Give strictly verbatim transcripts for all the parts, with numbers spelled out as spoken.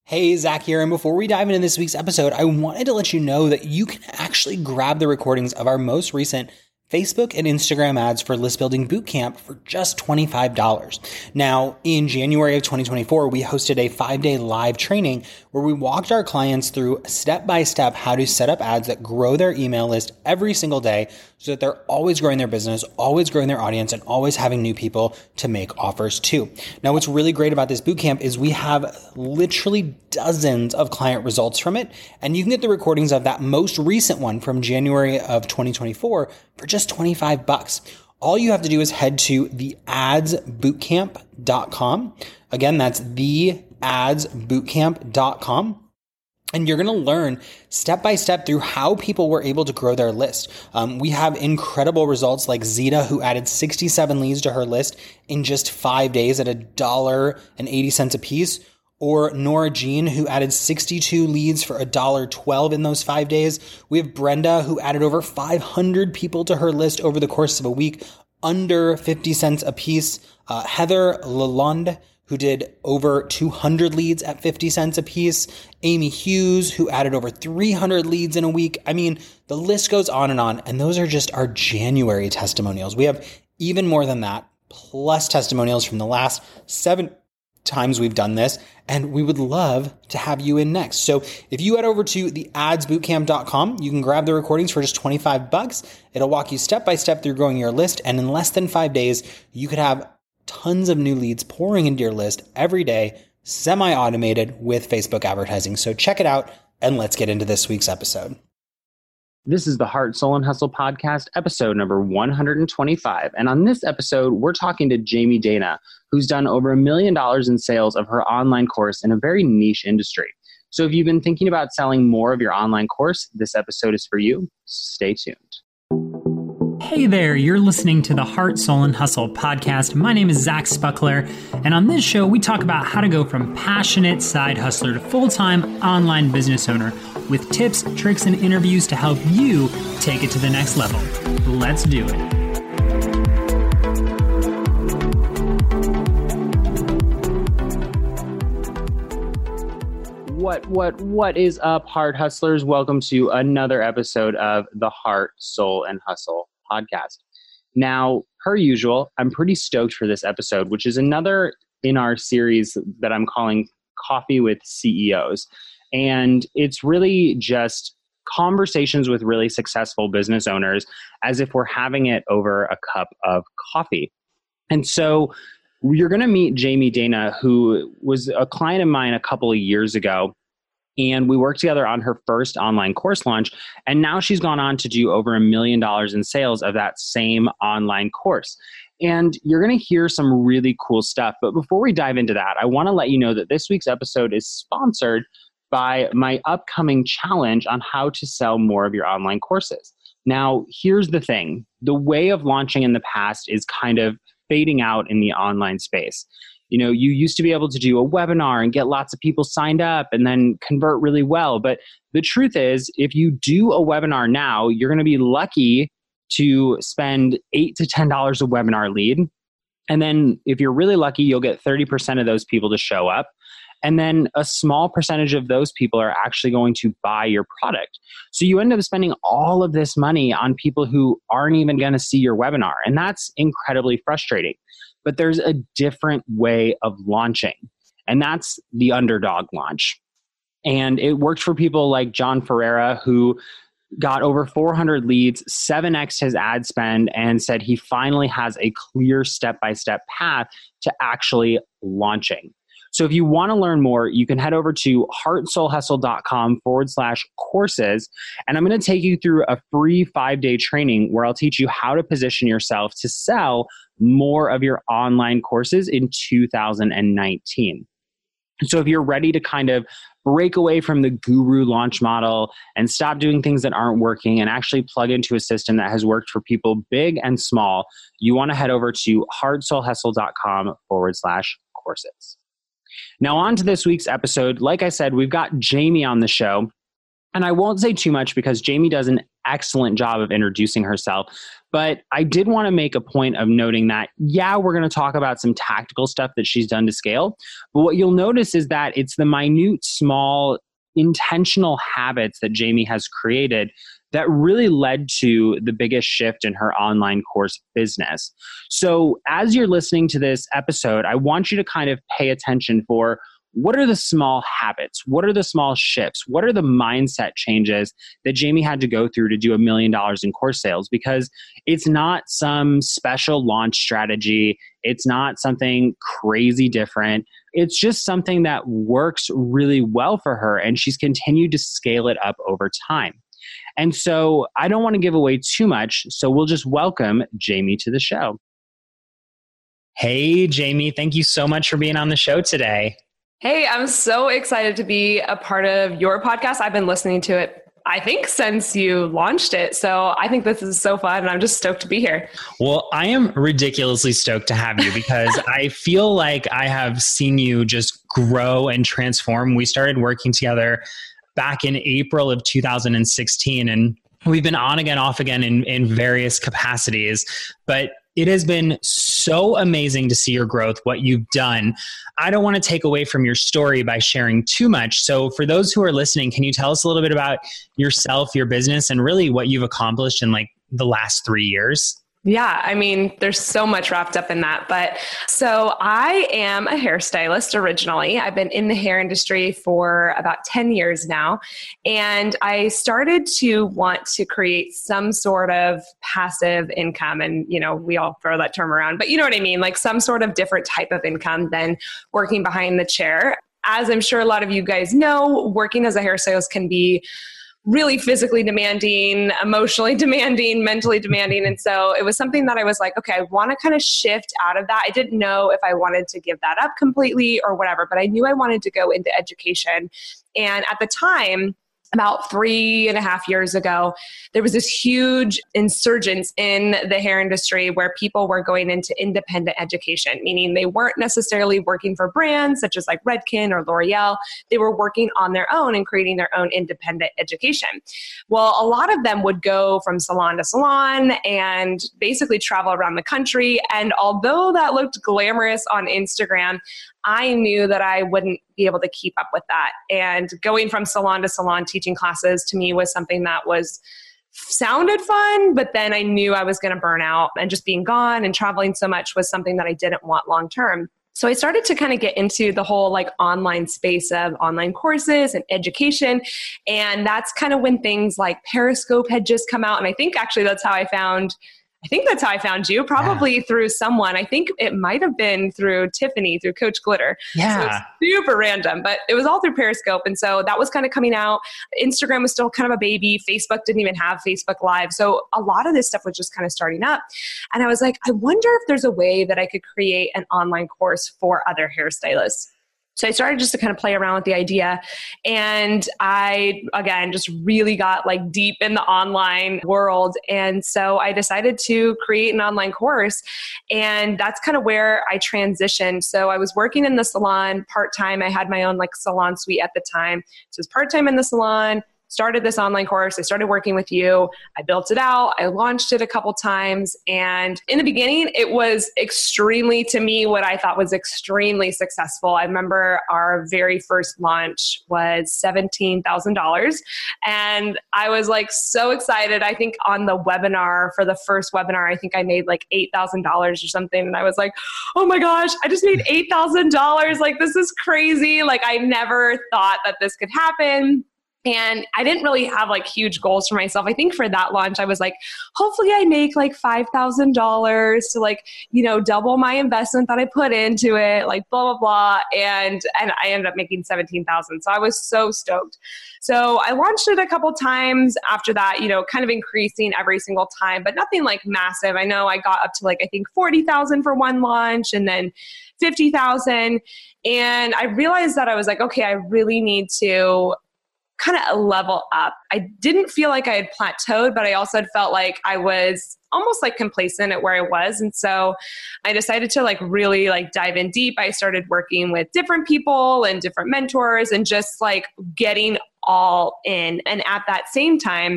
Hey, Zach here, and before we dive into this week's episode, I wanted to let you know that you can actually grab the recordings of our most recent Facebook and Instagram ads for List Building Bootcamp for just twenty-five dollars. Now, in January of twenty twenty-four, we hosted a five-day live training where we walked our clients through step-by-step how to set up ads that grow their email list every single day so that they're always growing their business, always growing their audience, and always having new people to make offers to. Now, what's really great about this bootcamp is we have literally dozens of client results from it, and you can get the recordings of that most recent one from January of twenty twenty-four for just twenty-five bucks. All you have to do is head to the ads bootcamp dot com. Again, that's the ads bootcamp dot com. And you're going to learn step by step through how people were able to grow their list. Um, we have incredible results like Zeta, who added sixty-seven leads to her list in just five days at a dollar and eighty cents a piece. Or Nora Jean, who added sixty-two leads for one dollar and twelve cents in those five days. We have Brenda, who added over five hundred people to her list over the course of a week, under fifty cents a piece. Uh, Heather Lalonde, who did over two hundred leads at fifty cents a piece. Amy Hughes, who added over three hundred leads in a week. I mean, the list goes on and on. And those are just our January testimonials. We have even more than that, plus testimonials from the last seven times we've done this, and we would love to have you in next. So if you head over to the ads bootcamp dot com, you can grab the recordings for just twenty-five bucks. It'll walk you step by step through growing your list, and in less than five days, you could have tons of new leads pouring into your list every day, semi-automated with Facebook advertising. So check it out, and let's get into this week's episode. This is the Heart, Soul, and Hustle podcast, episode number one hundred twenty-five. And on this episode, we're talking to Jamie Dana, who's done over a million dollars in sales of her online course in a very niche industry. So if you've been thinking about selling more of your online course, this episode is for you. Stay tuned. Hey there, you're listening to the Heart, Soul, and Hustle podcast. My name is Zach Spuckler, and on this show, we talk about how to go from passionate side hustler to full-time online business owner with tips, tricks, and interviews to help you take it to the next level. Let's do it. What, what, what is up, Heart Hustlers? Welcome to another episode of the Heart, Soul, and Hustle podcast. Now, per usual, I'm pretty stoked for this episode, which is another in our series that I'm calling Coffee with C E Os. And it's really just conversations with really successful business owners as if we're having it over a cup of coffee. And so you're going to meet Jamie Dana, who was a client of mine a couple of years ago. And we worked together on her first online course launch. And now she's gone on to do over a million dollars in sales of that same online course. And you're going to hear some really cool stuff. But before we dive into that, I want to let you know that this week's episode is sponsored by my upcoming challenge on how to sell more of your online courses. Now, here's the thing. The way of launching in the past is kind of fading out in the online space. You know, you used to be able to do a webinar and get lots of people signed up and then convert really well. But the truth is, if you do a webinar now, you're going to be lucky to spend eight to ten dollars a webinar lead. And then if you're really lucky, you'll get thirty percent of those people to show up. And then a small percentage of those people are actually going to buy your product. So you end up spending all of this money on people who aren't even going to see your webinar. And that's incredibly frustrating. But there's a different way of launching, and that's the underdog launch. And it worked for people like John Ferreira, who got over four hundred leads, seven x his ad spend, and said he finally has a clear step-by-step path to actually launching. So if you want to learn more, you can head over to heartsoulhustle.com forward slash courses. And I'm going to take you through a free five-day training where I'll teach you how to position yourself to sell more of your online courses in two thousand nineteen. So if you're ready to kind of break away from the guru launch model and stop doing things that aren't working and actually plug into a system that has worked for people big and small, you want to head over to heartsoulhustle.com forward slash courses. Now on to this week's episode. Like I said, we've got Jamie on the show. And I won't say too much because Jamie does an excellent job of introducing herself. But I did want to make a point of noting that, yeah, we're going to talk about some tactical stuff that she's done to scale. But what you'll notice is that it's the minute, small, intentional habits that Jamie has created that really led to the biggest shift in her online course business. So as you're listening to this episode, I want you to kind of pay attention for what are the small habits? What are the small shifts? What are the mindset changes that Jamie had to go through to do a million dollars in course sales? Because it's not some special launch strategy. It's not something crazy different. It's just something that works really well for her, and she's continued to scale it up over time. And so I don't want to give away too much, so we'll just welcome Jamie to the show. Hey, Jamie, thank you so much for being on the show today. Hey, I'm so excited to be a part of your podcast. I've been listening to it, I think, since you launched it. So I think this is so fun and I'm just stoked to be here. Well, I am ridiculously stoked to have you because I feel like I have seen you just grow and transform. We started working together back in April of two thousand sixteen, and we've been on again, off again in, in various capacities. But it has been so amazing to see your growth, what you've done. I don't want to take away from your story by sharing too much. So for those who are listening, can you tell us a little bit about yourself, your business, and really what you've accomplished in like the last three years? Yeah, I mean, there's so much wrapped up in that. But so I am a hairstylist originally. I've been in the hair industry for about ten years now. And I started to want to create some sort of passive income. And, you know, we all throw that term around, but you know what I mean? Like some sort of different type of income than working behind the chair. As I'm sure a lot of you guys know, working as a hairstylist can be really physically demanding, emotionally demanding, mentally demanding. And so it was something that I was like, okay, I want to kind of shift out of that. I didn't know if I wanted to give that up completely or whatever, but I knew I wanted to go into education. And at the time, about three and a half years ago, there was this huge insurgence in the hair industry where people were going into independent education, meaning they weren't necessarily working for brands such as like Redken or L'Oreal. They were working on their own and creating their own independent education. Well, a lot of them would go from salon to salon and basically travel around the country. And although that looked glamorous on Instagram, I knew that I wouldn't be able to keep up with that. And going from salon to salon teaching classes to me was something that was sounded fun, but then I knew I was going to burn out, and just being gone and traveling so much was something that I didn't want long term. So I started to kind of get into the whole like online space of online courses and education. And that's kind of when things like Periscope had just come out. And I think actually that's how I found I think that's how I found you, probably yeah. through someone. I think it might have been through Tiffany, through Coach Glitter. Yeah. So it's super random, but it was all through Periscope. And so that was kind of coming out. Instagram was still kind of a baby. Facebook didn't even have Facebook Live. So a lot of this stuff was just kind of starting up. And I was like, I wonder if there's a way that I could create an online course for other hairstylists. So I started just to kind of play around with the idea. And I, again, just really got like deep in the online world. And so I decided to create an online course. And that's kind of where I transitioned. So I was working in the salon part-time. I had my own like salon suite at the time. So it was part-time in the salon. Started this online course. I started working with you. I built it out. I launched it a couple times. And in the beginning, it was extremely, to me, what I thought was extremely successful. I remember our very first launch was seventeen thousand dollars. And I was like so excited. I think on the webinar, for the first webinar, I think I made like eight thousand dollars or something. And I was like, oh my gosh, I just made eight thousand dollars. Like, this is crazy. Like, I never thought that this could happen. And I didn't really have like huge goals for myself. I think for that launch, I was like, hopefully I make like five thousand dollars to like, you know, double my investment that I put into it, like blah, blah, blah. And, and I ended up making seventeen thousand. So I was so stoked. So I launched it a couple times after that, you know, kind of increasing every single time, but nothing like massive. I know I got up to like, I think forty thousand for one launch and then fifty thousand. And I realized that I was like, okay, I really need to kind of level up. I didn't feel like I had plateaued, but I also had felt like I was almost like complacent at where I was. And so I decided to like really like dive in deep. I started working with different people and different mentors and just like getting all in. And at that same time,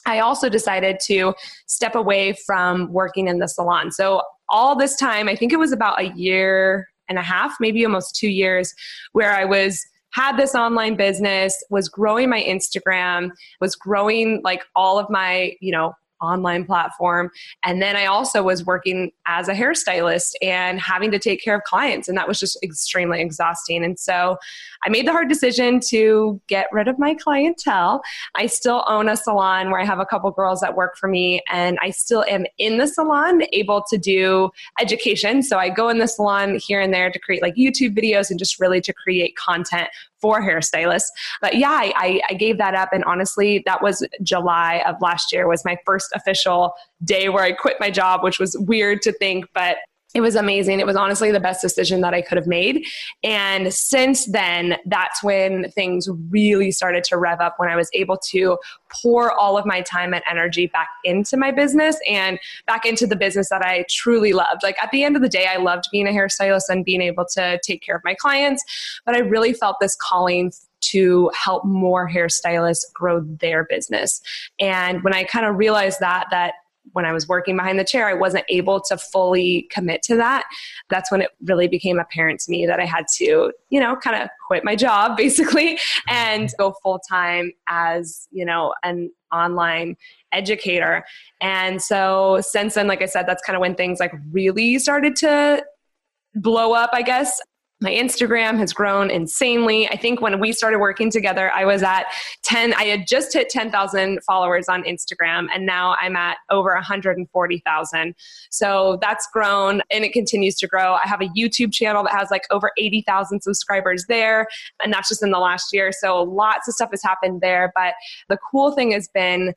I also decided to step away from working in the salon. So all this time, I think it was about a year and a half, maybe almost two years, where I was had this online business, was growing my Instagram, was growing like all of my, you know, online platform. And then I also was working as a hairstylist and having to take care of clients. And that was just extremely exhausting. And so I made the hard decision to get rid of my clientele. I still own a salon where I have a couple girls that work for me, and I still am in the salon able to do education. So I go in the salon here and there to create like YouTube videos and just really to create content for hairstylists. But yeah, I, I gave that up. And honestly, that was July of last year was my first official day where I quit my job, which was weird to think, but it was amazing. It was honestly the best decision that I could have made. And since then, that's when things really started to rev up, when I was able to pour all of my time and energy back into my business and back into the business that I truly loved. Like at the end of the day, I loved being a hairstylist and being able to take care of my clients, but I really felt this calling to help more hairstylists grow their business. And when I kind of realized that, that when I was working behind the chair, I wasn't able to fully commit to that. That's when it really became apparent to me that I had to, you know, kind of quit my job basically and go full time as, you know, an online educator. And so since then, like I said, that's kind of when things like really started to blow up, I guess. My Instagram has grown insanely. I think when we started working together, I was at ten, I had just hit ten thousand followers on Instagram, and now I'm at over one hundred forty thousand. So that's grown and it continues to grow. I have a YouTube channel that has like over eighty thousand subscribers there, and that's just in the last year. So lots of stuff has happened there. But the cool thing has been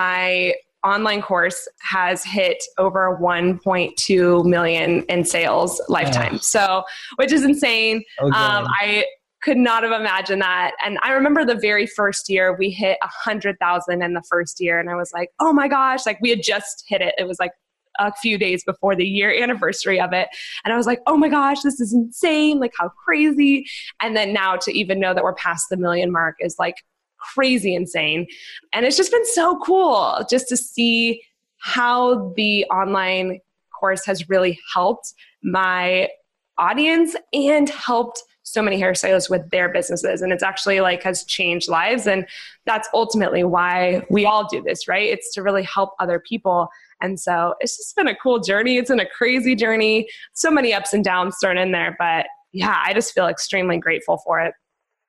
my online course has hit over one point two million in sales lifetime. Oh. So, which is insane. Okay. Um, I could not have imagined that. And I remember the very first year we hit a hundred thousand in the first year. And I was like, oh my gosh, like we had just hit it. It was like a few days before the year anniversary of it. And I was like, oh my gosh, this is insane. Like how crazy. And then now to even know that we're past the million mark is like crazy insane. And it's just been so cool just to see how the online course has really helped my audience and helped so many hairstylists with their businesses. And it's actually like has changed lives. And that's ultimately why we all do this, right? It's to really help other people. And so it's just been a cool journey. It's been a crazy journey. So many ups and downs thrown in there, but yeah, I just feel extremely grateful for it.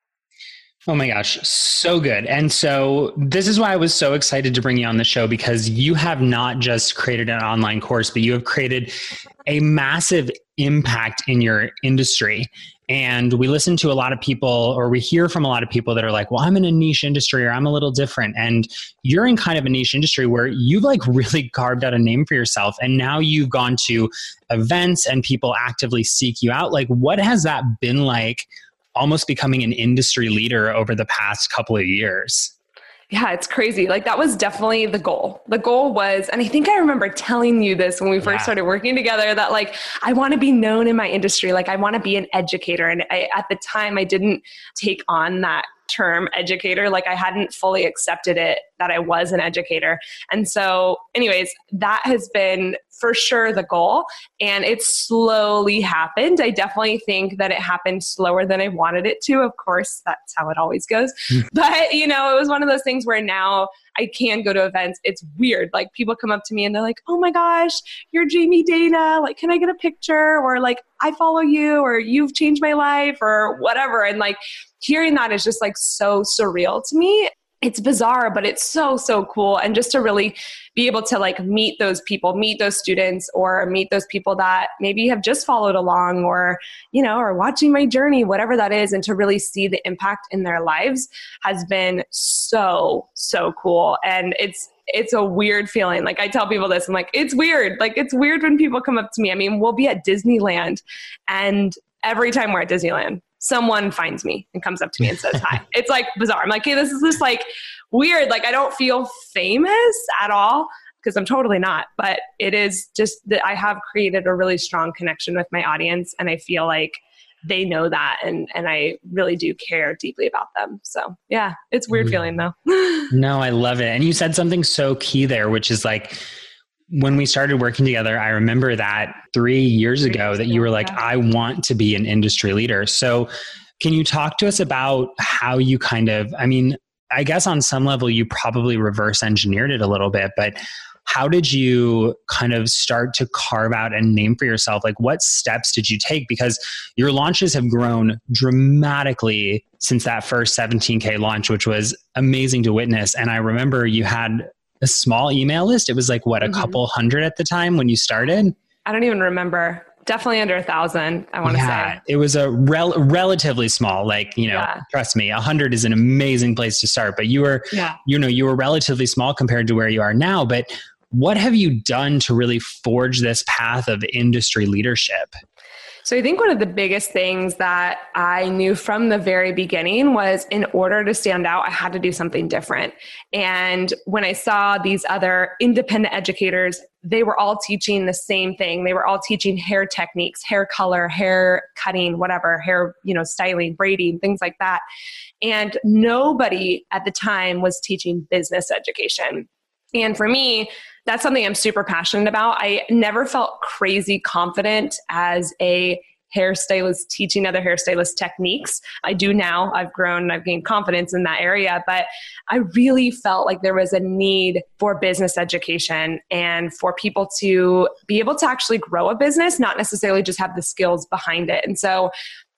Oh my gosh, so good. And so this is why I was so excited to bring you on the show, because you have not just created an online course, but you have created a massive impact in your industry. And we listen to a lot of people, or we hear from a lot of people that are like, well, I'm in a niche industry, or I'm a little different. And you're in kind of a niche industry where you've like really carved out a name for yourself. And now you've gone to events and people actively seek you out. Like, what has that been like, almost becoming an industry leader over the past couple of years? Yeah, it's crazy. Like that was definitely the goal. The goal was, and I think I remember telling you this when we first yeah. started working together, that like, I want to be known in my industry. Like I want to be an educator. And I, at the time I didn't take on that term educator. Like I hadn't fully accepted it that I was an educator. And so anyways, that has been for sure the goal. And it slowly happened. I definitely think that it happened slower than I wanted it to. Of course, that's how it always goes. But you know, it was one of those things where now I can go to events. It's weird. Like people come up to me and they're like, oh my gosh, you're Jamie Dana. Like, can I get a picture? Or like, I follow you, or you've changed my life, or whatever. And like, hearing that is just like so surreal to me. It's bizarre, but it's so, so cool. And just to really be able to like meet those people, meet those students, or meet those people that maybe have just followed along, or, you know, or watching my journey, whatever that is, and to really see the impact in their lives has been so, so cool. And it's, it's a weird feeling. Like I tell people this, I'm like, it's weird. Like it's weird when people come up to me. I mean, we'll be at Disneyland, and every time we're at Disneyland, someone finds me and comes up to me and says hi. It's like bizarre. I'm like, hey, this is just like weird. Like I don't feel famous at all, because I'm totally not. But it is just that I have created a really strong connection with my audience. And I feel like they know that. And, and I really do care deeply about them. So yeah, it's a weird mm. feeling though. No, I love it. And you said something so key there, which is like, when we started working together, I remember that three years ago that you were like, I want to be an industry leader. So can you talk to us about how you kind of, I mean, I guess on some level you probably reverse engineered it a little bit, but how did you kind of start to carve out a name for yourself? Like what steps did you take? Because your launches have grown dramatically since that first seventeen K launch, which was amazing to witness. And I remember you had a small email list. It was like, what, a mm-hmm. couple hundred at the time when you started? I don't even remember. Definitely under a thousand, I want to yeah, say. It was a rel- relatively small, like, you know, yeah. trust me, a hundred is an amazing place to start, but you were, yeah. you know, you were relatively small compared to where you are now. But what have you done to really forge this path of industry leadership? So I think one of the biggest things that I knew from the very beginning was in order to stand out, I had to do something different. And when I saw these other independent educators, they were all teaching the same thing. They were all teaching hair techniques, hair color, hair cutting, whatever, hair, you know, styling, braiding, things like that. And nobody at the time was teaching business education. And for me, that's something I'm super passionate about. I never felt crazy confident as a hairstylist teaching other hairstylist techniques. I do now. I've grown and I've gained confidence in that area, but I really felt like there was a need for business education and for people to be able to actually grow a business, not necessarily just have the skills behind it. And so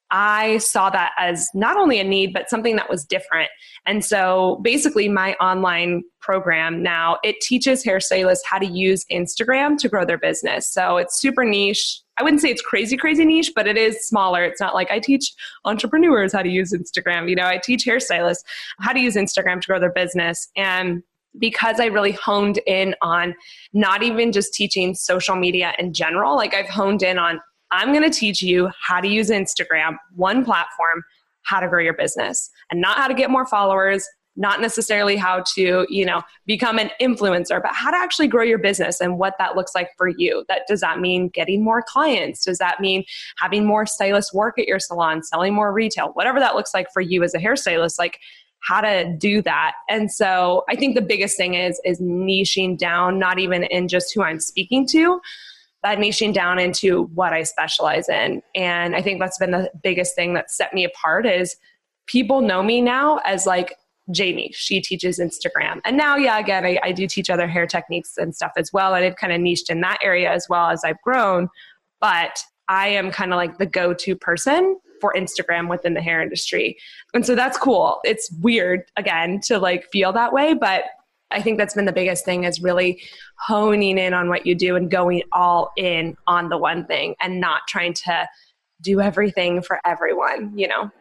I saw that as not only a need, but something that was different. And so basically my online program now, it teaches hairstylists how to use Instagram to grow their business. So it's super niche. I wouldn't say it's crazy, crazy niche, but it is smaller. It's not like I teach entrepreneurs how to use Instagram. You know, I teach hairstylists how to use Instagram to grow their business. And because I really honed in on not even just teaching social media in general, like I've honed in on I'm going to teach you how to use Instagram, one platform, how to grow your business, and not how to get more followers, not necessarily how to, you know, become an influencer, but how to actually grow your business and what that looks like for you. That does that mean getting more clients? Does that mean having more stylists work at your salon, selling more retail, whatever that looks like for you as a hairstylist, like how to do that. And so I think the biggest thing is, is niching down, not even in just who I'm speaking to, but niching down into what I specialize in. And I think that's been the biggest thing that set me apart is people know me now as like Jamie. She teaches Instagram. And now, yeah, again, I, I do teach other hair techniques and stuff as well. And I've kind of niched in that area as well as I've grown. But I am kind of like the go-to person for Instagram within the hair industry. And so that's cool. It's weird, again, to like feel that way, but I think that's been the biggest thing is really honing in on what you do and going all in on the one thing and not trying to do everything for everyone, you know?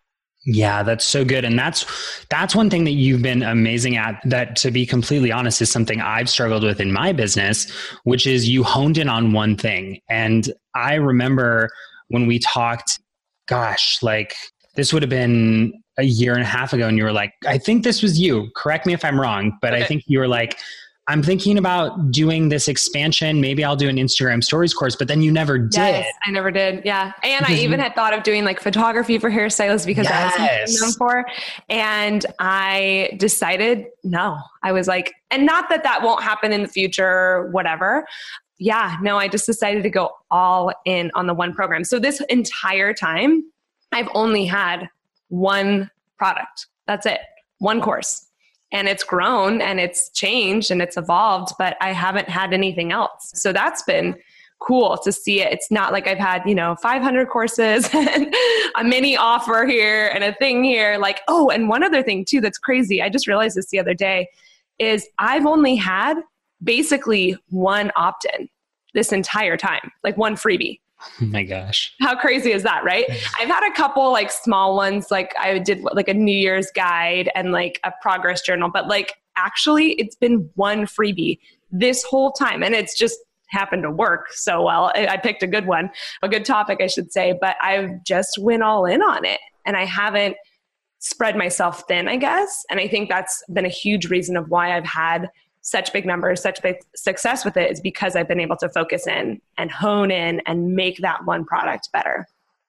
Yeah, that's so good. And that's, that's one thing that you've been amazing at that, to be completely honest, is something I've struggled with in my business, which is you honed in on one thing. And I remember when we talked, gosh, like this would have been a year and a half ago, and you were like, I think this was you, correct me if I'm wrong, but okay. I think you were like, I'm thinking about doing this expansion. Maybe I'll do an Instagram stories course, but then you never did. Yes, I never did. Yeah. And because I even you, had thought of doing like photography for hairstylists because yes. I was known for, and I decided, no, I was like, and not that that won't happen in the future, whatever. Yeah, no, I just decided to go all in on the one program. So this entire time I've only had one product. That's it. One course. And it's grown and it's changed and it's evolved, but I haven't had anything else. So that's been cool to see it. It's not like I've had, you know, five hundred courses and a mini offer here and a thing here. Like, oh, and one other thing too that's crazy. I just realized this the other day is I've only had basically one opt-in this entire time, like one freebie. Oh my gosh. How crazy is that, right? I've had a couple like small ones, like I did like a New Year's guide and like a progress journal, but like actually it's been one freebie this whole time. And it's just happened to work so well. I picked a good one, a good topic, I should say, but I've just went all in on it and I haven't spread myself thin, I guess. And I think that's been a huge reason of why I've had such big numbers, such big success with it, is because I've been able to focus in and hone in and make that one product better.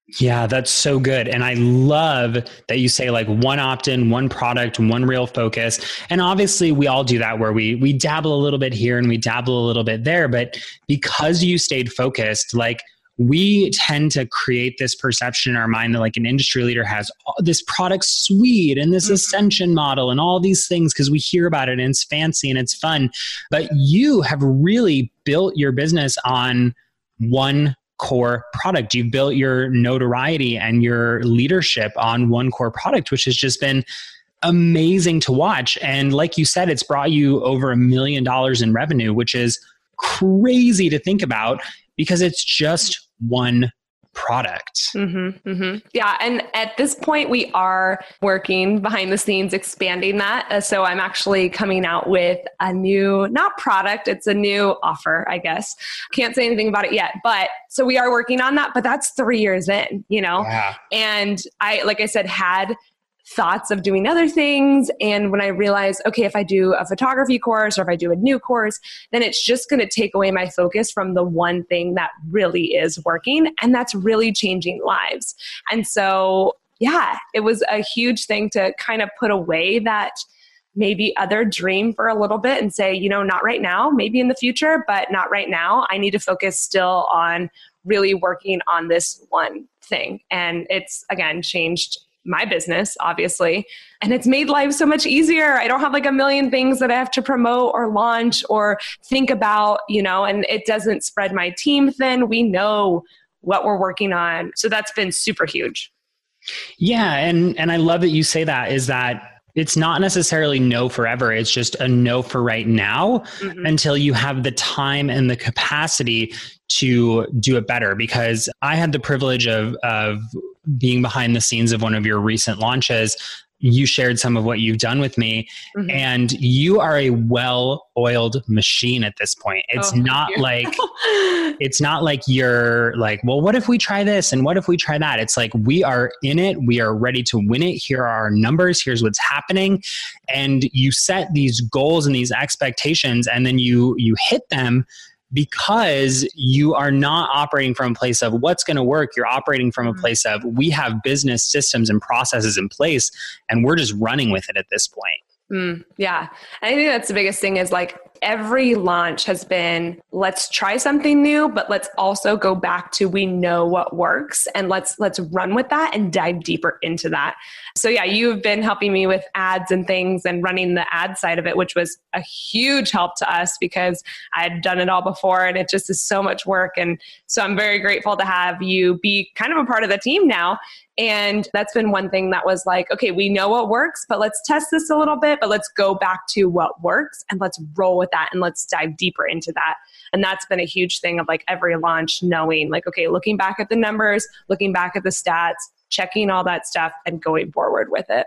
Yeah, that's so good. And I love that you say like one opt-in, one product, one real focus. And obviously we all do that where we we dabble a little bit here and we dabble a little bit there. But because you stayed focused, like we tend to create this perception in our mind that like an industry leader has this product suite and this mm-hmm. ascension model and all these things because we hear about it and it's fancy and it's fun. But you have really built your business on one core product. You've built your notoriety and your leadership on one core product, which has just been amazing to watch. And like you said, it's brought you over a million dollars in revenue, which is crazy to think about because it's just one product. Mm-hmm, mm-hmm. Yeah. And at this point, we are working behind the scenes, expanding that. Uh, so I'm actually coming out with a new, not product, it's a new offer, I guess. Can't say anything about it yet, but so we are working on that, but that's three years in, you know? Yeah. And I, like I said, had thoughts of doing other things. And when I realized, okay, if I do a photography course or if I do a new course, then it's just going to take away my focus from the one thing that really is working. And that's really changing lives. And so, yeah, it was a huge thing to kind of put away that maybe other dream for a little bit and say, you know, not right now, maybe in the future, but not right now. I need to focus still on really working on this one thing. And it's, again, changed my business, obviously. And it's made life so much easier. I don't have like a million things that I have to promote or launch or think about, you know, and it doesn't spread my team thin. We know what we're working on. So that's been super huge. Yeah. And, and I love that you say that is that it's not necessarily no forever. It's just a no for right now mm-hmm. until you have the time and the capacity to do it better. Because I had the privilege of, of being behind the scenes of one of your recent launches. You shared some of what you've done with me mm-hmm. and you are a well-oiled machine at this point. It's oh, not like, it's not like you're like, well, what if we try this? And what if we try that? It's like, we are in it. We are ready to win it. Here are our numbers. Here's what's happening. And you set these goals and these expectations and then you, you hit them because you are not operating from a place of what's going to work. You're operating from a place of we have business systems and processes in place and we're just running with it at this point. Mm, yeah. I think that's the biggest thing is like every launch has been, let's try something new, but let's also go back to, we know what works and let's, let's run with that and dive deeper into that. So yeah, you've been helping me with ads and things and running the ad side of it, which was a huge help to us because I had done it all before and it just is so much work. And so I'm very grateful to have you be kind of a part of the team now. And that's been one thing that was like, okay, we know what works, but let's test this a little bit, but let's go back to what works and let's roll with that and let's dive deeper into that. And that's been a huge thing of like every launch knowing like, okay, looking back at the numbers, looking back at the stats, checking all that stuff and going forward with it.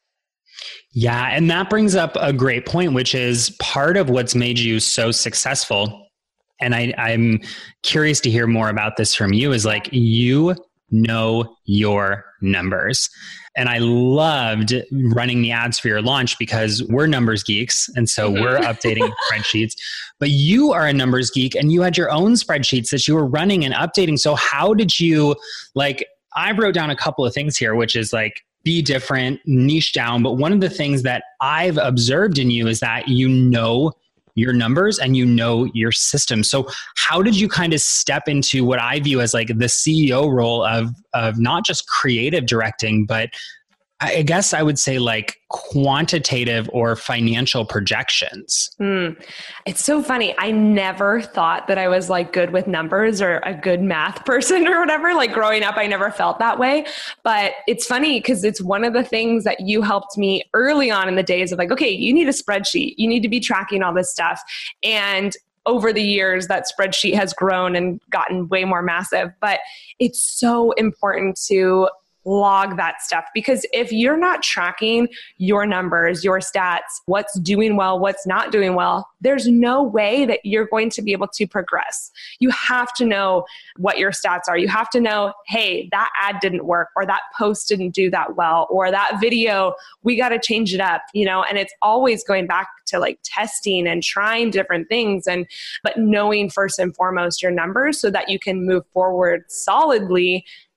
Yeah. And that brings up a great point, which is part of what's made you so successful. And I, I'm curious to hear more about this from you is like you know your numbers. And I loved running the ads for your launch because we're numbers geeks. And so mm-hmm. we're updating spreadsheets, but you are a numbers geek and you had your own spreadsheets that you were running and updating. So how did you like, I wrote down a couple of things here, which is like, be different, niche down. But one of the things that I've observed in you is that you know your numbers and you know your system. So how did you kind of step into what I view as like the C E O role of, of not just creative directing, but I guess I would say like quantitative or financial projections? Mm. It's so funny. I never thought that I was like good with numbers or a good math person or whatever. Like growing up, I never felt that way. But it's funny because it's one of the things that you helped me early on in the days of like, okay, you need a spreadsheet. You need to be tracking all this stuff. And over the years, that spreadsheet has grown and gotten way more massive. But it's so important to log that stuff because if you're not tracking your numbers, your stats, what's doing well, what's not doing well, there's no way that you're going to be able to progress. You have to know what your stats are. You have to know, hey, that ad didn't work or that post didn't do that well or that video, we got to change it up, you know, and it's always going back to like testing and trying different things and but knowing first and foremost your numbers so that you can move forward solidly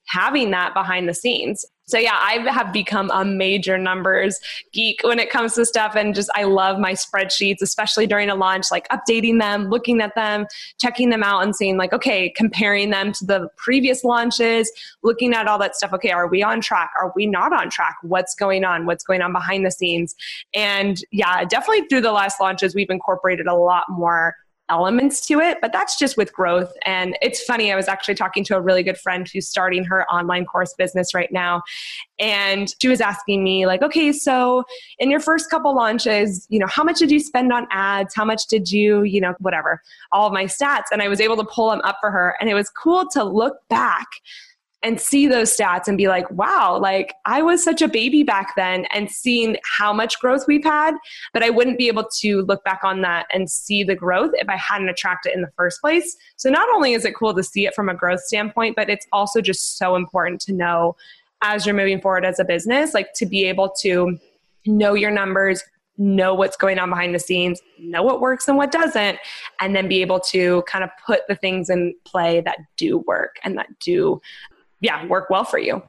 having that behind the scenes. So yeah, I have become a major numbers geek when it comes to stuff. And just, I love my spreadsheets, especially during a launch, like updating them, looking at them, checking them out and seeing like, okay, comparing them to the previous launches, looking at all that stuff. Okay, are we on track? Are we not on track? What's going on? What's going on behind the scenes? And yeah, definitely through the last launches, we've incorporated a lot more elements to it, but that's just with growth. And it's funny, I was actually talking to a really good friend who's starting her online course business right now. And she was asking me like, okay, so in your first couple launches, you know, how much did you spend on ads? How much did you, you know, whatever, all of my stats. And I was able to pull them up for her. And it was cool to look back and see those stats and be like, wow, like I was such a baby back then, and seeing how much growth we've had, but I wouldn't be able to look back on that and see the growth if I hadn't attracted it in the first place. So not only is it cool to see it from a growth standpoint, but it's also just so important to know as you're moving forward as a business, like to be able to know your numbers, know what's going on behind the scenes, know what works and what doesn't, and then be able to kind of put the things in play that do work and that do yeah, work well for you.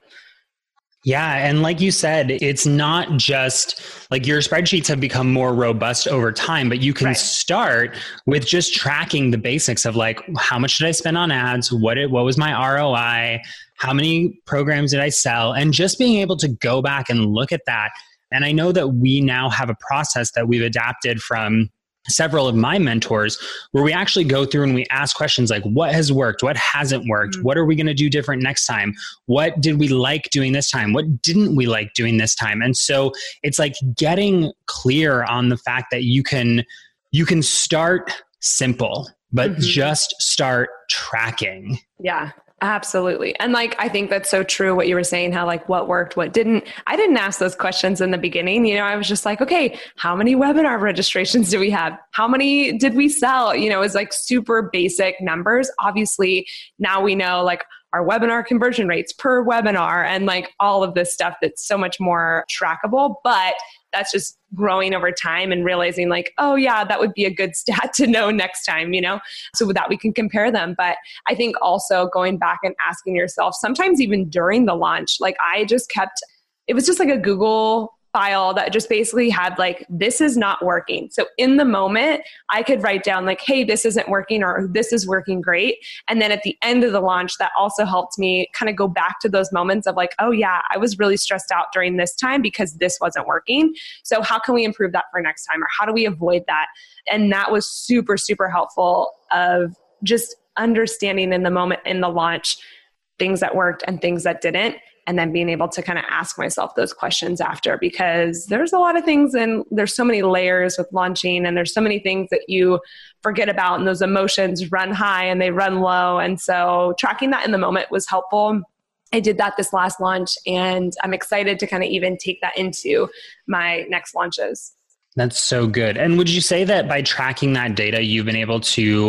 Yeah. And like you said, it's not just like your spreadsheets have become more robust over time, but you can right. start with just tracking the basics of like, how much did I spend on ads? What did, what was my R O I? How many programs did I sell? And just being able to go back and look at that. And I know that we now have a process that we've adapted from several of my mentors where we actually go through and we ask questions like, what has worked? What hasn't worked? Mm-hmm. What are we going to do different next time? What did we like doing this time? What didn't we like doing this time? And so it's like getting clear on the fact that you can, you can start simple, but mm-hmm. just start tracking. Yeah. Absolutely. And like, I think that's so true what you were saying, how like what worked, what didn't. I didn't ask those questions in the beginning. You know, I was just like, okay, how many webinar registrations do we have? How many did we sell? You know, it's like super basic numbers. Obviously, now we know like our webinar conversion rates per webinar and like all of this stuff that's so much more trackable, but that's just growing over time and realizing like, oh yeah, that would be a good stat to know next time, you know, so that we can compare them. But I think also going back and asking yourself, sometimes even during the launch, like I just kept, it was just like a Google file that just basically had like, this is not working. So in the moment, I could write down like, hey, this isn't working or this is working great. And then at the end of the launch, that also helped me kind of go back to those moments of like, oh yeah, I was really stressed out during this time because this wasn't working. So how can we improve that for next time? Or how do we avoid that? And that was super, super helpful of just understanding in the moment in the launch, things that worked and things that didn't. And then being able to kind of ask myself those questions after, because there's a lot of things and there's so many layers with launching and there's so many things that you forget about and those emotions run high and they run low. And so tracking that in the moment was helpful. I did that this last launch and I'm excited to kind of even take that into my next launches. That's so good. And would you say that by tracking that data, you've been able to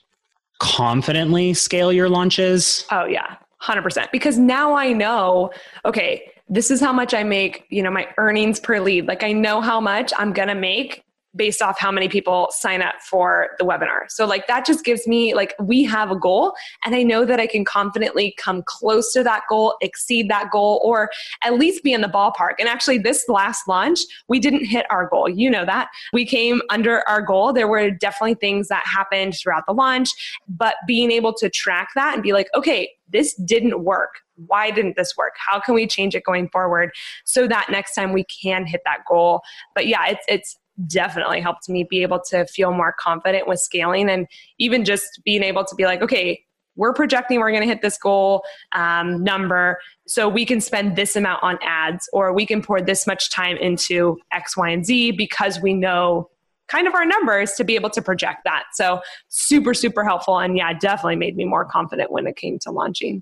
confidently scale your launches? Oh yeah. one hundred percent. Because now I know, okay, this is how much I make, you know, my earnings per lead. Like I know how much I'm going to make based off how many people sign up for the webinar. So like that just gives me like, we have a goal and I know that I can confidently come close to that goal, exceed that goal, or at least be in the ballpark. And actually this last launch, we didn't hit our goal. You know that. We came under our goal. There were definitely things that happened throughout the launch, but being able to track that and be like, okay, this didn't work. Why didn't this work? How can we change it going forward so that next time we can hit that goal? But yeah, it's it's definitely helped me be able to feel more confident with scaling and even just being able to be like, okay, we're projecting we're going to hit this goal um, number, so we can spend this amount on ads, or we can pour this much time into X, Y, and Z because we know kind of our numbers to be able to project that. So super, super helpful. And yeah, definitely made me more confident when it came to launching.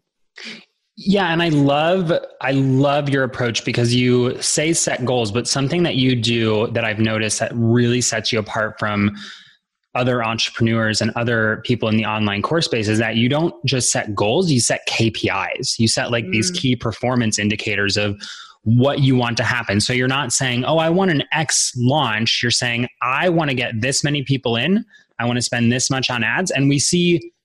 Yeah. And I love, I love your approach because you say set goals, but something that you do that I've noticed that really sets you apart from other entrepreneurs and other people in the online course space is that you don't just set goals, you set K P Is. You set like mm. these key performance indicators of what you want to happen. So you're not saying, oh, I want an X launch. You're saying, I want to get this many people in. I want to spend this much on ads. And we see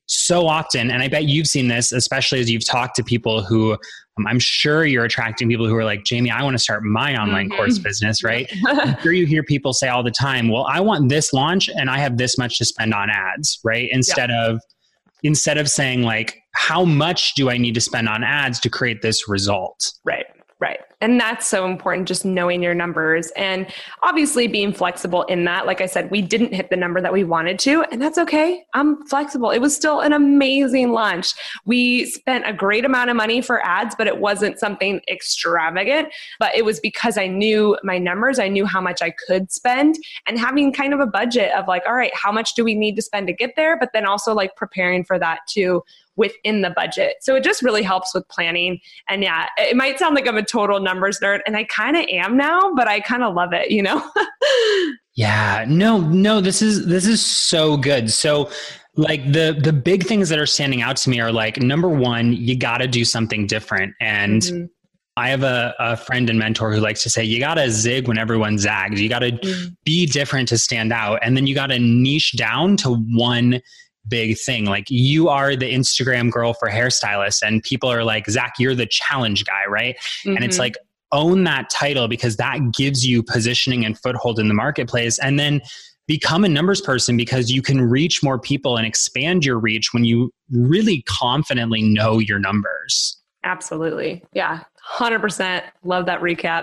so often, and I bet you've seen this, especially as you've talked to people who um, I'm sure you're attracting people who are like, Jamie, I want to start my online mm-hmm. course business, right? I'm sure you hear people say all the time, well, I want this launch and I have this much to spend on ads, right? Instead yeah. of instead of saying like, how much do I need to spend on ads to create this result? Right. Right. And that's so important, just knowing your numbers and obviously being flexible in that. Like I said, we didn't hit the number that we wanted to, and that's okay. I'm flexible. It was still an amazing launch. We spent a great amount of money for ads, but it wasn't something extravagant, but it was because I knew my numbers. I knew how much I could spend, and having kind of a budget of like, all right, how much do we need to spend to get there? But then also like preparing for that too within the budget. So it just really helps with planning. And yeah, it might sound like I'm a total numbers nerd, and I kind of am now, but I kind of love it, you know? Yeah, no, no, this is, this is so good. So like the, the big things that are standing out to me are like, number one, you got to do something different. And mm-hmm. I have a, a friend and mentor who likes to say, you got to zig when everyone zags. You got to mm-hmm. be different to stand out. And then you got to niche down to one big thing. Like you are the Instagram girl for hairstylists, and people are like, Zach, you're the challenge guy, right? Mm-hmm. And it's like, own that title, because that gives you positioning and foothold in the marketplace. And then become a numbers person, because you can reach more people and expand your reach when you really confidently know your numbers. Absolutely. Yeah. one hundred percent. Love that recap.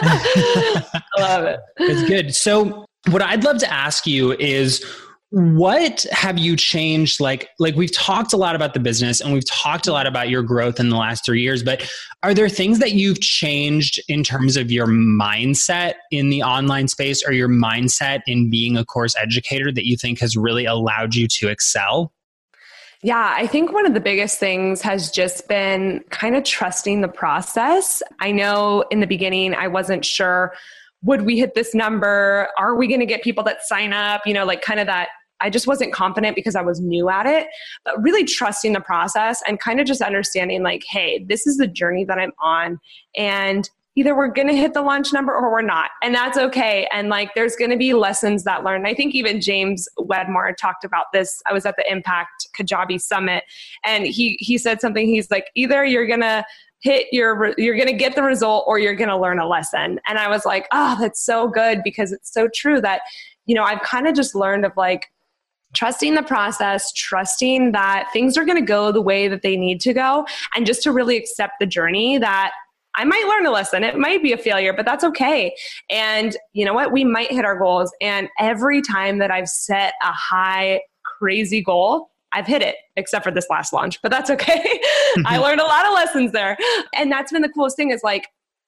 I love it. It's good. So what I'd love to ask you is, what have you changed? Like, like we've talked a lot about the business and we've talked a lot about your growth in the last three years, but are there things that you've changed in terms of your mindset in the online space, or your mindset in being a course educator, that you think has really allowed you to excel? Yeah, I think one of the biggest things has just been kind of trusting the process. I know in the beginning, I wasn't sure, would we hit this number? Are we going to get people that sign up? You know, like kind of that, I just wasn't confident because I was new at it, but really trusting the process and kind of just understanding like, hey, this is the journey that I'm on, and either we're going to hit the launch number or we're not. And that's okay. And like, there's going to be lessons that learn. I think even James Wedmore talked about this. I was at the Impact Kajabi Summit, and he, he said something. He's like, either you're going to hit your, you're going to get the result, or you're going to learn a lesson. And I was like, oh, that's so good, because it's so true that, you know, I've kind of just learned of like, trusting the process, trusting that things are going to go the way that they need to go, and just to really accept the journey that I might learn a lesson. It might be a failure, but that's okay. And you know what? We might hit our goals. And every time that I've set a high, crazy goal, I've hit it, except for this last launch, but that's okay. I learned a lot of lessons there. And that's been the coolest thing, is like,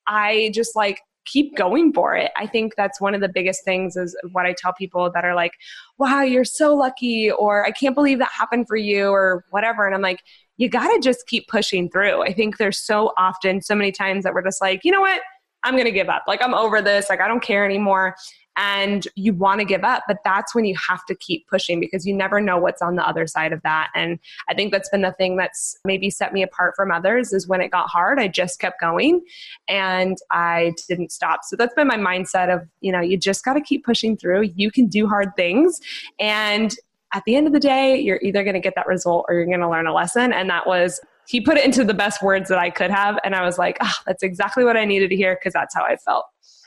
I just like, keep going for it. I think that's one of the biggest things, is what I tell people that are like, wow, you're so lucky, or I can't believe that happened for you, or whatever. And I'm like, you got to just keep pushing through. I think there's so often, so many times that we're just like, you know what? I'm going to give up. Like, I'm over this. Like, I don't care anymore. And you want to give up, but that's when you have to keep pushing, because you never know what's on the other side of that. And I think that's been the thing that's maybe set me apart from others, is when it got hard, I just kept going and I didn't stop. So that's been my mindset of, you know, you just got to keep pushing through. You can do hard things. And at the end of the day, you're either going to get that result or you're going to learn a lesson. And that was, he put it into the best words that I could have. And I was like, oh, that's exactly what I needed to hear, because that's how I felt.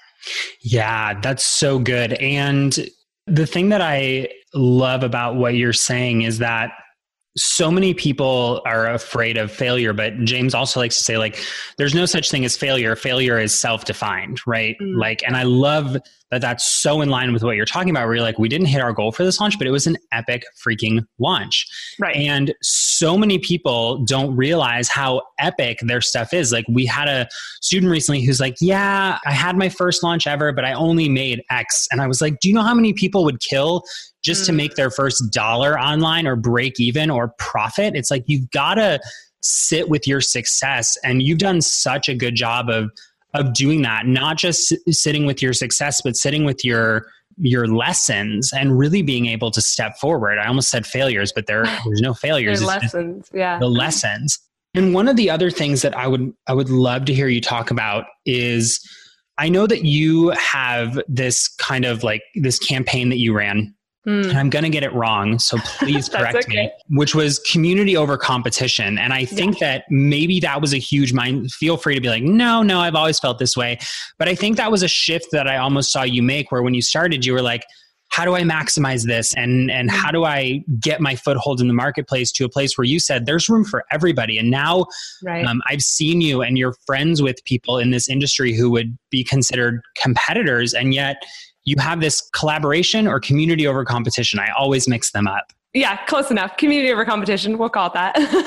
Yeah, that's so good. And the thing that I love about what you're saying is that so many people are afraid of failure, but James also likes to say, like, there's no such thing as failure. Failure is self-defined, right? Mm. Like, and I love that that's so in line with what you're talking about, where you're like, we didn't hit our goal for this launch, but it was an epic freaking launch. Right. And so many people don't realize how epic their stuff is. Like, we had a student recently who's like, yeah, I had my first launch ever, but I only made X. And I was like, do you know how many people would kill just mm. to make their first dollar online, or break even, or profit? It's like, you've got to sit with your success. And you've done such a good job of of doing that, not just sitting with your success, but sitting with your your lessons and really being able to step forward. I almost said failures, but there there's no failures. There's lessons, yeah. The lessons. And one of the other things that I would I would love to hear you talk about is, I know that you have this kind of like this campaign that you ran and I'm going to get it wrong, so please correct okay. me, which was community over competition. And I think yeah. that maybe that was a huge mind. Feel free to be like, no, no, I've always felt this way. But I think that was a shift that I almost saw you make, where when you started, you were like, how do I maximize this? And, and how do I get my foothold in the marketplace to a place where you said there's room for everybody? And now right. um, I've seen you and you're friends with people in this industry who would be considered competitors. And yet you have this collaboration or community over competition. I always mix them up. Yeah, close enough. Community over competition. We'll call it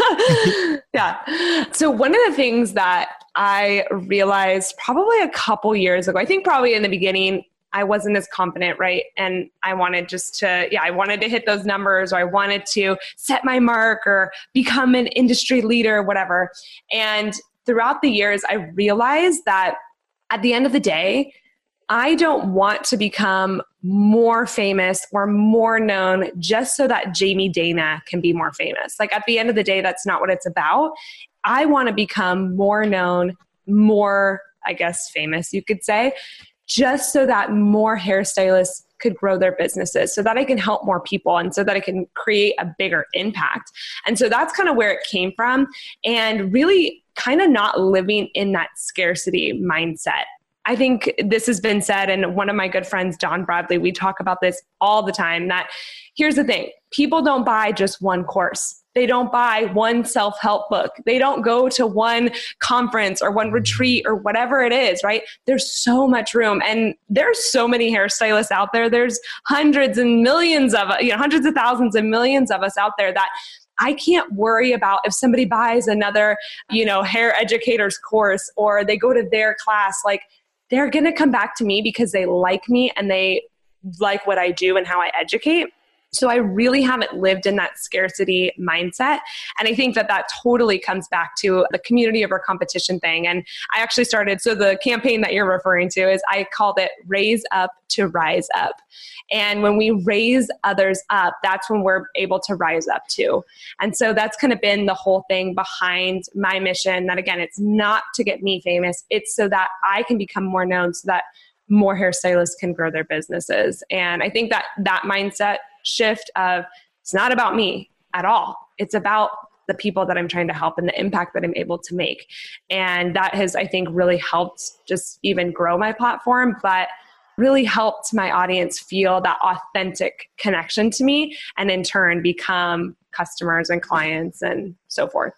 that. Yeah. So one of the things that I realized probably a couple years ago, I think probably in the beginning, I wasn't as confident, right? And I wanted just to, yeah, I wanted to hit those numbers, or I wanted to set my mark or become an industry leader or whatever. And throughout the years, I realized that at the end of the day, I don't want to become more famous or more known just so that Jamie Dana can be more famous. Like at the end of the day, that's not what it's about. I want to become more known, more, I guess, famous, you could say, just so that more hairstylists could grow their businesses, so that I can help more people and so that I can create a bigger impact. And so that's kind of where it came from, and really kind of not living in that scarcity mindset. I think this has been said, and one of my good friends, Don Bradley, we talk about this all the time, that here's the thing, people don't buy just one course. They don't buy one self-help book. They don't go to one conference or one retreat or whatever it is, right? There's so much room, and there's so many hairstylists out there. There's hundreds and millions of, you know, hundreds of thousands and millions of us out there that I can't worry about if somebody buys another, you know, hair educator's course or they go to their class. Like, they're going to come back to me because they like me and they like what I do and how I educate. So I really haven't lived in that scarcity mindset. And I think that that totally comes back to the community over competition thing. And I actually started, so the campaign that you're referring to is, I called it Raise Up to Rise Up. And when we raise others up, that's when we're able to rise up too. And so that's kind of been the whole thing behind my mission, that again, it's not to get me famous. It's so that I can become more known, so that more hairstylists can grow their businesses. And I think that that mindset shift of, it's not about me at all. It's about the people that I'm trying to help and the impact that I'm able to make. And that has, I think, really helped just even grow my platform, but really helped my audience feel that authentic connection to me, and in turn become customers and clients and so forth.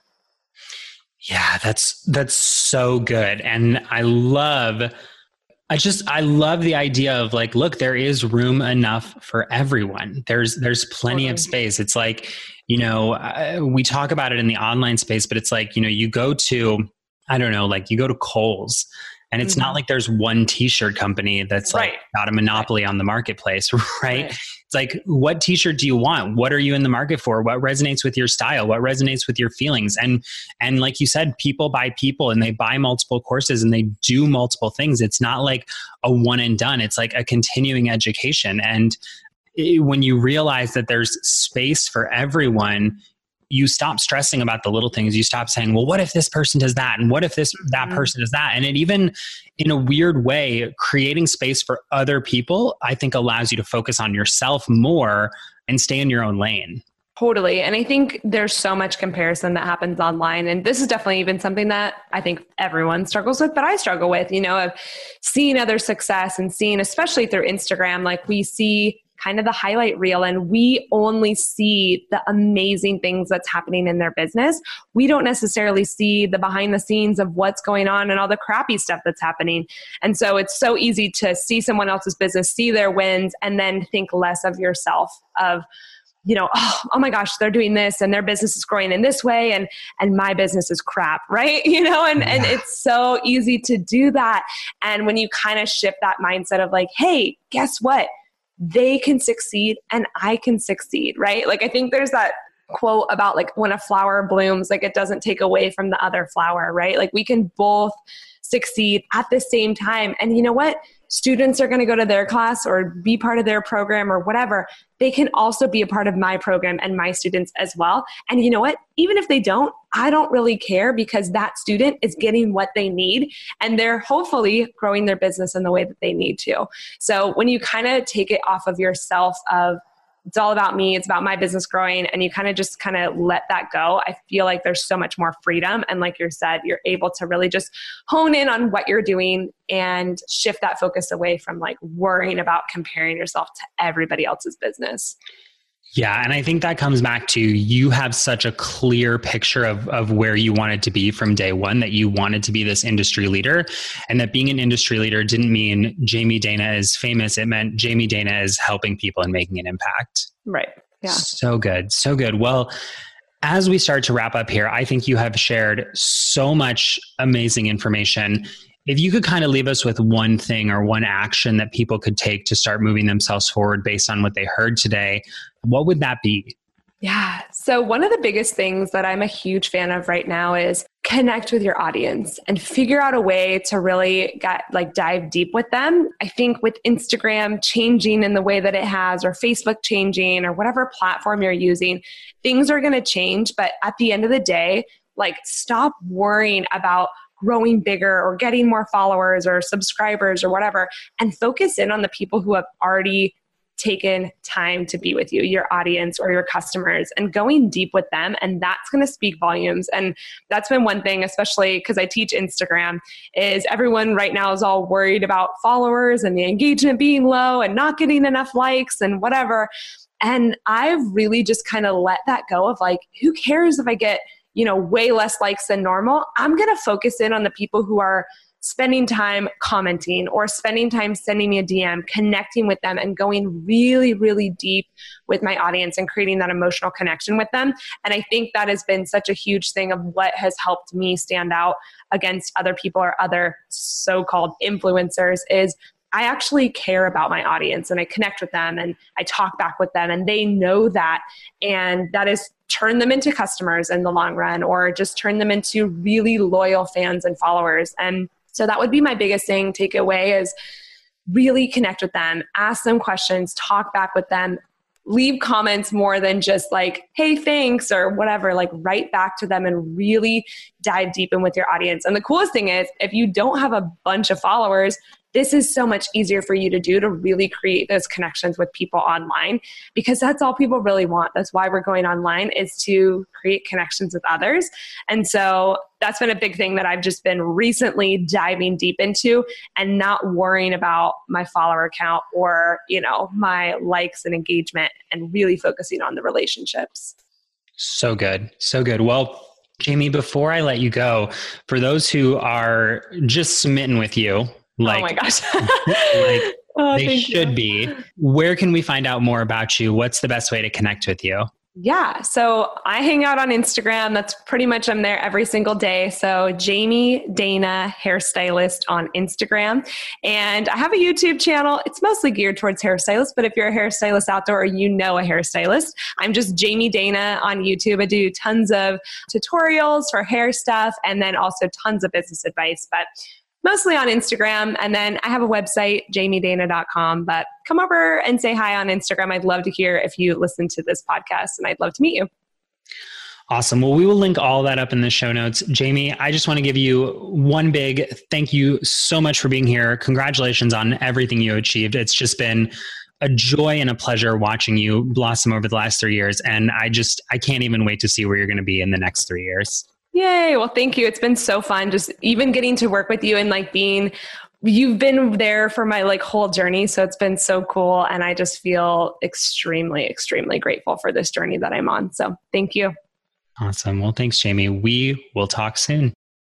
Yeah, that's, that's so good. And I love I just, I love the idea of like, look, there is room enough for everyone. There's, there's plenty of space. It's like, you know, uh, we talk about it in the online space, but it's like, you know, you go to, I don't know, like you go to Kohl's, and it's mm-hmm. not like there's one t-shirt company that's like right. got a monopoly right. on the marketplace, right? right? It's like, what t-shirt do you want? What are you in the market for? What resonates with your style? What resonates with your feelings? And, and like you said, people buy people, and they buy multiple courses, and they do multiple things. It's not like a one and done. It's like a continuing education. And it, when you realize that there's space for everyone, you stop stressing about the little things. You stop saying, well, what if this person does that? And what if this, that person does that? And it even, in a weird way, creating space for other people, I think allows you to focus on yourself more and stay in your own lane. Totally. And I think there's so much comparison that happens online. And this is definitely even something that I think everyone struggles with, but I struggle with, you know, of seeing other success and seeing, especially through Instagram, like we see kind of the highlight reel, and we only see the amazing things that's happening in their business. We don't necessarily see the behind the scenes of what's going on and all the crappy stuff that's happening. And so it's so easy to see someone else's business, see their wins, and then think less of yourself, of, you know, oh, oh my gosh, they're doing this and their business is growing in this way, and and my business is crap, right? You know, and, and it's so easy to do that. And when you kind of shift that mindset of like, hey, guess what? They can succeed and I can succeed, right? Like, I think there's that quote about like, when a flower blooms, like it doesn't take away from the other flower, right? Like we can both succeed at the same time. And you know what? Students are going to go to their class or be part of their program or whatever. They can also be a part of my program and my students as well. And you know what? Even if they don't, I don't really care, because that student is getting what they need and they're hopefully growing their business in the way that they need to. So when you kind of take it off of yourself of, it's all about me. It's about my business growing. And you kind of just kind of let that go. I feel like there's so much more freedom. And like you said, you're able to really just hone in on what you're doing and shift that focus away from like worrying about comparing yourself to everybody else's business. Yeah. And I think that comes back to you have such a clear picture of, of where you wanted to be from day one, that you wanted to be this industry leader, and that being an industry leader didn't mean Jamie Dana is famous. It meant Jamie Dana is helping people and making an impact. Right. Yeah. So good. So good. Well, as we start to wrap up here, I think you have shared so much amazing information. If you could kind of leave us with one thing or one action that people could take to start moving themselves forward based on what they heard today, what would that be? Yeah. So one of the biggest things that I'm a huge fan of right now is connect with your audience and figure out a way to really get like dive deep with them. I think with Instagram changing in the way that it has, or Facebook changing, or whatever platform you're using, things are going to change. But at the end of the day, like stop worrying about growing bigger or getting more followers or subscribers or whatever, and focus in on the people who have already taken time to be with you, your audience or your customers, and going deep with them. And that's going to speak volumes. And that's been one thing, especially because I teach Instagram, is everyone right now is all worried about followers and the engagement being low and not getting enough likes and whatever. And I've really just kind of let that go of like, who cares if I get, you know, way less likes than normal? I'm going to focus in on the people who are spending time commenting or spending time sending me a D M, connecting with them and going really, really deep with my audience and creating that emotional connection with them. And I think that has been such a huge thing of what has helped me stand out against other people or other so-called influencers is I actually care about my audience and I connect with them and I talk back with them, and they know that. And that is turn them into customers in the long run, or just turn them into really loyal fans and followers. And so that would be my biggest thing, take away, is really connect with them, ask them questions, talk back with them, leave comments more than just like, hey, thanks, or whatever, like write back to them and really dive deep in with your audience. And the coolest thing is, if you don't have a bunch of followers, this is so much easier for you to do, to really create those connections with people online, because that's all people really want. That's why we're going online, is to create connections with others. And so that's been a big thing that I've just been recently diving deep into, and not worrying about my follower count or, you know, my likes and engagement, and really focusing on the relationships. So good. So good. Well, Jamie, before I let you go, for those who are just smitten with you, like, oh my gosh. like oh, they should you. be, where can we find out more about you? What's the best way to connect with you? Yeah. So I hang out on Instagram. That's pretty much, I'm there every single day. So Jamie Dana Hairstylist on Instagram. And I have a YouTube channel. It's mostly geared towards hairstylists, but if you're a hairstylist out there or you know a hairstylist, I'm just Jamie Dana on YouTube. I do tons of tutorials for hair stuff, and then also tons of business advice, but mostly on Instagram. And then I have a website, jamie dana dot com, but come over and say hi on Instagram. I'd love to hear if you listen to this podcast, and I'd love to meet you. Awesome. Well, we will link all that up in the show notes. Jamie, I just want to give you one big thank you so much for being here. Congratulations on everything you achieved. It's just been a joy and a pleasure watching you blossom over the last three years. And I just, I can't even wait to see where you're going to be in the next three years. Yay. Well, thank you. It's been so fun just even getting to work with you, and like being, you've been there for my like whole journey. So it's been so cool. And I just feel extremely, extremely grateful for this journey that I'm on. So thank you. Awesome. Well, thanks, Jamie. We will talk soon.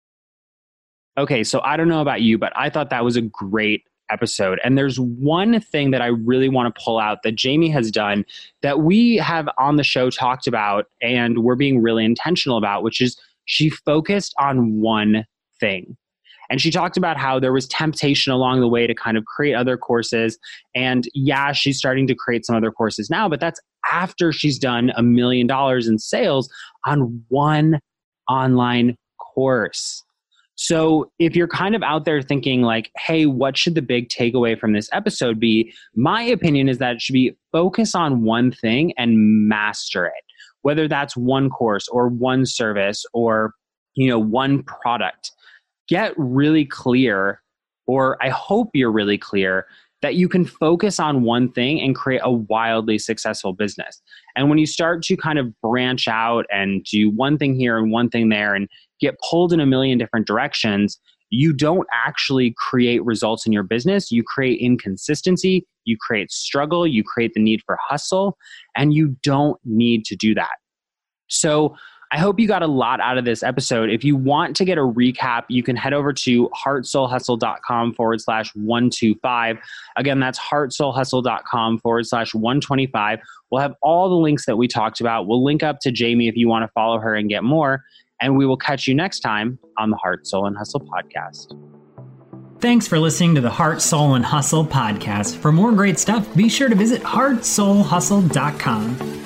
Okay. So I don't know about you, but I thought that was a great episode. And there's one thing that I really want to pull out that Jamie has done that we have on the show talked about, and we're being really intentional about, which is she focused on one thing. And she talked about how there was temptation along the way to kind of create other courses. And yeah, she's starting to create some other courses now, but that's after she's done a million dollars in sales on one online course. So if you're kind of out there thinking like, hey, what should the big takeaway from this episode be? My opinion is that it should be focus on one thing and master it. Whether that's one course or one service or, you know, one product, get really clear, or I hope you're really clear that you can focus on one thing and create a wildly successful business. And when you start to kind of branch out and do one thing here and one thing there and get pulled in a million different directions, you don't actually create results in your business. You create inconsistency, you create struggle, you create the need for hustle, and you don't need to do that. So I hope you got a lot out of this episode. If you want to get a recap, you can head over to heartsoulhustle.com forward slash 125. Again, that's heartsoulhustle.com forward slash 125. We'll have all the links that we talked about. We'll link up to Jamie if you want to follow her and get more. And we will catch you next time on the Heart, Soul, and Hustle podcast. Thanks for listening to the Heart, Soul, and Hustle podcast. For more great stuff, be sure to visit heart soul hustle dot com.